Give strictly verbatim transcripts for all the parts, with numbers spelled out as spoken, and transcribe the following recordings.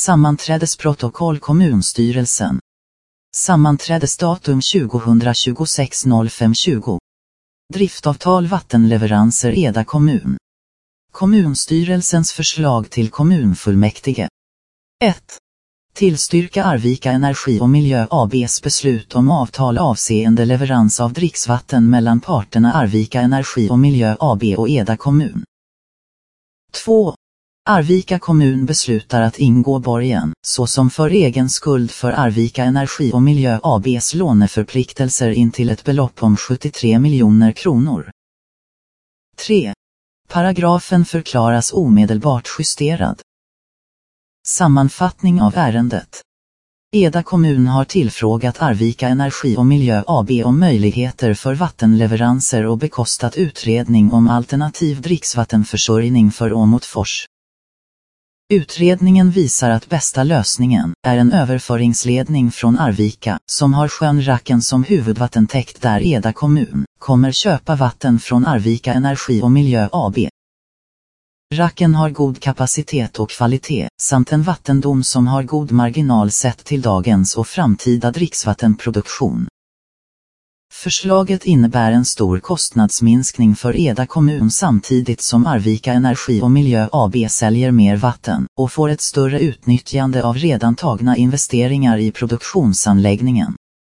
Sammanträdesprotokoll kommunstyrelsen. Sammanträdesdatum tjugohundratjugosex noll fem tjugo. Driftavtal vattenleveranser Eda kommun. Kommunstyrelsens förslag till kommunfullmäktige. ett. Tillstyrka Arvika Energi och Miljö A B:s beslut om avtal avseende leverans av dricksvatten mellan parterna Arvika Energi och Miljö A B och Eda kommun. två. Arvika kommun beslutar att ingå borgen, såsom för egen skuld för Arvika Energi och Miljö A B:s låneförpliktelser intill ett belopp om sjuttiotre miljoner kronor. tre. Paragrafen förklaras omedelbart justerad. Sammanfattning av ärendet. Eda kommun har tillfrågat Arvika Energi och Miljö A B om möjligheter för vattenleveranser och bekostat utredning om alternativ dricksvattenförsörjning för Åmotfors. Utredningen visar att bästa lösningen är en överföringsledning från Arvika, som har sjön Racken som huvudvattentäkt, där Eda kommun kommer köpa vatten från Arvika Energi och Miljö A B. Racken har god kapacitet och kvalitet, samt en vattendom som har god marginal sett till dagens och framtida dricksvattenproduktion. Förslaget innebär en stor kostnadsminskning för Eda kommun samtidigt som Arvika Energi och Miljö A B säljer mer vatten och får ett större utnyttjande av redan tagna investeringar i produktionsanläggningen.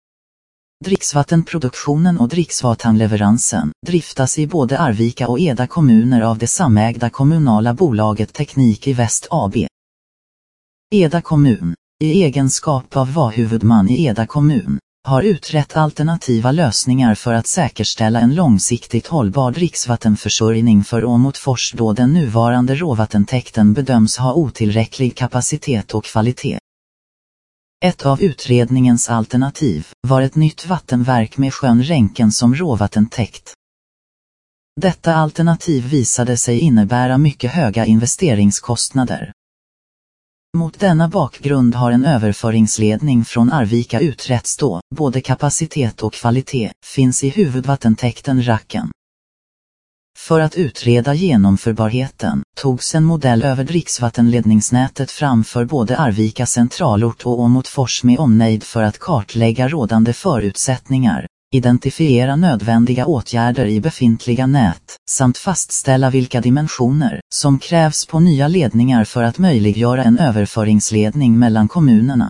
Dricksvattenproduktionen och dricksvattenleveransen driftas i både Arvika och Eda kommuner av det samägda kommunala bolaget Teknik i Väst A B. Eda kommun, i egenskap av var-huvudman i Eda kommun, har utrett alternativa lösningar för att säkerställa en långsiktigt hållbar dricksvattenförsörjning för Åmotfors, då den nuvarande råvattentäkten bedöms ha otillräcklig kapacitet och kvalitet. Ett av utredningens alternativ var ett nytt vattenverk med sjön Ränken som råvattentäkt. Detta alternativ visade sig innebära mycket höga investeringskostnader. Mot denna bakgrund har en överföringsledning från Arvika utretts, då både kapacitet och kvalitet finns i huvudvattentäkten Racken. För att utreda genomförbarheten togs en modell över dricksvattenledningsnätet fram för både Arvika centralort och Åmotfors med omnejd för att kartlägga rådande förutsättningar, identifiera nödvändiga åtgärder i befintliga nät, samt fastställa vilka dimensioner som krävs på nya ledningar för att möjliggöra en överföringsledning mellan kommunerna.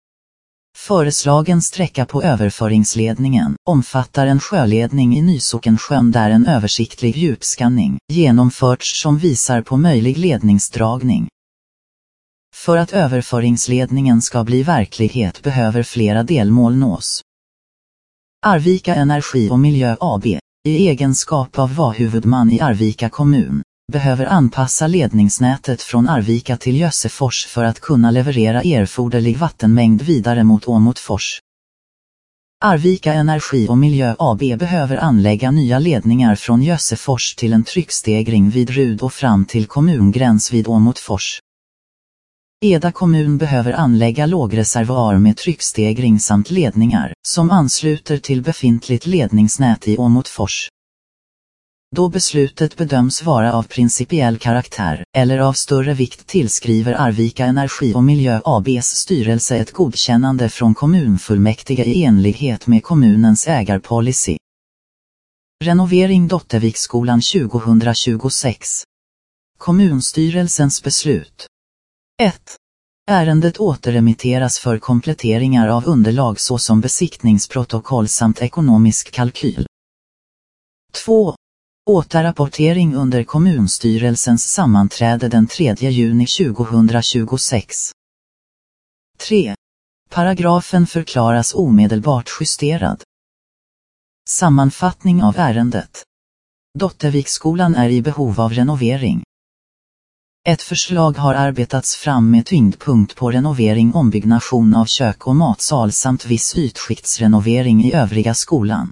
Föreslagen sträcka på överföringsledningen omfattar en sjöledning i Nysockensjön där en översiktlig djupskanning genomförts som visar på möjlig ledningsdragning. För att överföringsledningen ska bli verklighet behöver flera delmål nås. Arvika Energi och Miljö A B, i egenskap av var-huvudman i Arvika kommun, behöver anpassa ledningsnätet från Arvika till Jössefors för att kunna leverera erforderlig vattenmängd vidare mot Åmotfors. Arvika Energi och Miljö A B behöver anlägga nya ledningar från Jössefors till en tryckstegring vid Rud och fram till kommungräns vid Åmotfors. Eda kommun behöver anlägga lågreservoar med tryckstegring samt ledningar som ansluter till befintligt ledningsnät i Åmotfors. Då beslutet bedöms vara av principiell karaktär eller av större vikt tillskriver Arvika Energi och Miljö A B:s styrelse ett godkännande från kommunfullmäktige i enlighet med kommunens ägarpolicy. Renovering Dotterviksskolan tjugohundratjugosex. Kommunstyrelsens beslut. ett. Ärendet återremitteras för kompletteringar av underlag såsom besiktningsprotokoll samt ekonomisk kalkyl. två. Återrapportering under kommunstyrelsens sammanträde den tredje juni tjugohundratjugosex. tre. Paragrafen förklaras omedelbart justerad. Sammanfattning av ärendet. Dotterviksskolan är i behov av renovering. Ett förslag har arbetats fram med tyngdpunkt på renovering, ombyggnation av kök och matsal samt viss ytskiktsrenovering i övriga skolan.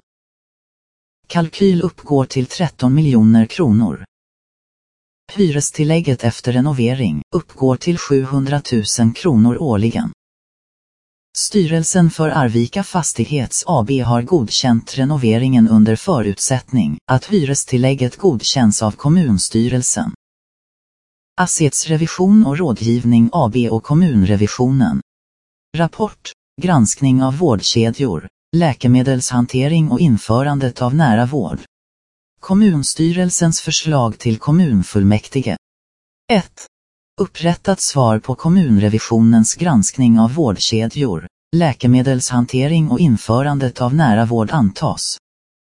Kalkyl uppgår till tretton miljoner kronor. Hyrestillägget efter renovering uppgår till sjuhundratusen kronor årligen. Styrelsen för Arvika Fastighets A B har godkänt renoveringen under förutsättning att hyrestillägget godkänns av kommunstyrelsen. Assetsrevision och rådgivning A B och kommunrevisionen. Rapport, granskning av vårdkedjor, läkemedelshantering och införandet av nära vård. Kommunstyrelsens förslag till kommunfullmäktige. ett. Upprättat svar på kommunrevisionens granskning av vårdkedjor, läkemedelshantering och införandet av nära vård antas.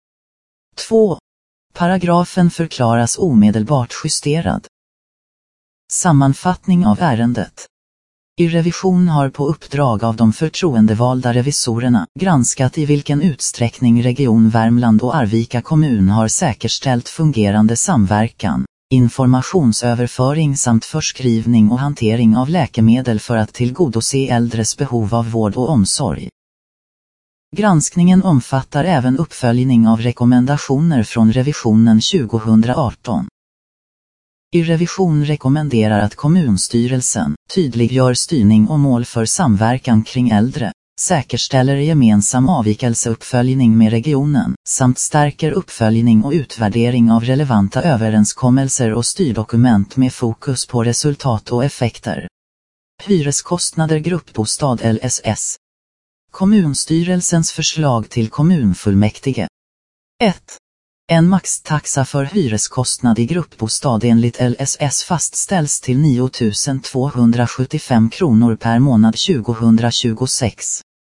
två. Paragrafen förklaras omedelbart justerad. Sammanfattning av ärendet. I revision har på uppdrag av de förtroendevalda revisorerna granskat i vilken utsträckning Region Värmland och Arvika kommun har säkerställt fungerande samverkan, informationsöverföring samt förskrivning och hantering av läkemedel för att tillgodose äldres behov av vård och omsorg. Granskningen omfattar även uppföljning av rekommendationer från revisionen tjugohundraarton. I revision rekommenderar att kommunstyrelsen tydliggör styrning och mål för samverkan kring äldre, säkerställer gemensam avvikelseuppföljning med regionen, samt stärker uppföljning och utvärdering av relevanta överenskommelser och styrdokument med fokus på resultat och effekter. Hyreskostnader gruppbostad L S S. Kommunstyrelsens förslag till kommunfullmäktige. ett. En maxtaxa för hyreskostnad i gruppbostad enligt L S S fastställs till nio tusen tvåhundrasjuttiofem kronor per månad tjugohundratjugosex.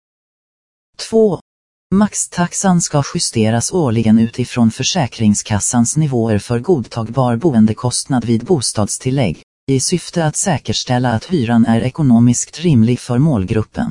två. Maxtaxan ska justeras årligen utifrån Försäkringskassans nivåer för godtagbar boendekostnad vid bostadstillägg, i syfte att säkerställa att hyran är ekonomiskt rimlig för målgruppen.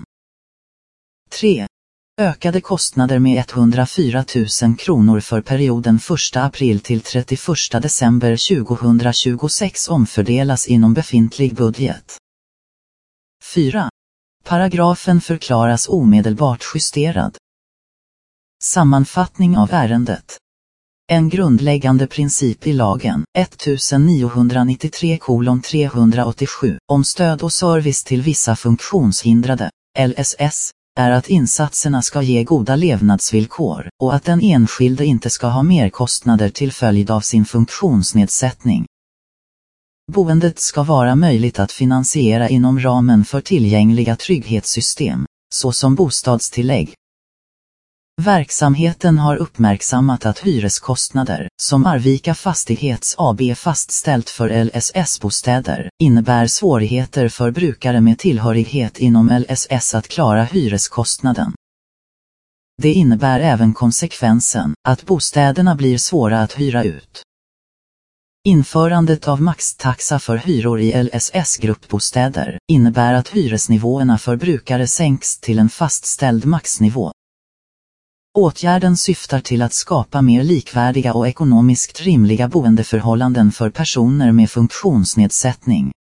tre. Ökade kostnader med etthundrafyra tusen kronor för perioden första april till trettioförsta december tjugohundratjugosex omfördelas inom befintlig budget. fyra. Paragrafen förklaras omedelbart justerad. Sammanfattning av ärendet. En grundläggande princip i lagen ettoniohundranittiotre trehundraåttiosju om stöd och service till vissa funktionshindrade, L S S, är att insatserna ska ge goda levnadsvillkor och att den enskilde inte ska ha merkostnader till följd av sin funktionsnedsättning. Boendet ska vara möjligt att finansiera inom ramen för tillgängliga trygghetssystem, såsom bostadstillägg. Verksamheten har uppmärksammat att hyreskostnader, som Arvika Fastighets A B fastställt för L S S-bostäder, innebär svårigheter för brukare med tillhörighet inom L S S att klara hyreskostnaden. Det innebär även konsekvensen att bostäderna blir svåra att hyra ut. Införandet av maxtaxa för hyror i L S S-gruppbostäder innebär att hyresnivåerna för brukare sänks till en fastställd maxnivå. Åtgärden syftar till att skapa mer likvärdiga och ekonomiskt rimliga boendeförhållanden för personer med funktionsnedsättning.